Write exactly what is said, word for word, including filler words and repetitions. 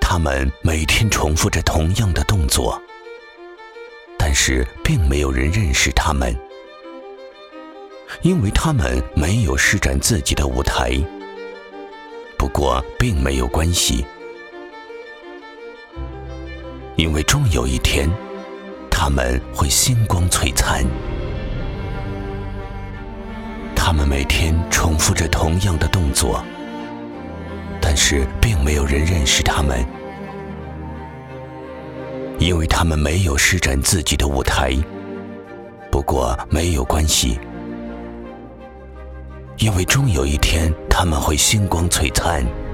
他们每天重复着同样的动作，但是并没有人认识他们，因为他们没有施展自己的舞台。不过并没有关系，因为终有一天他们会星光璀璨。他们每天重复着同样的动作，但是并没有人认识他们，因为他们没有施展自己的舞台。不过没有关系，因为终有一天他们会星光璀璨。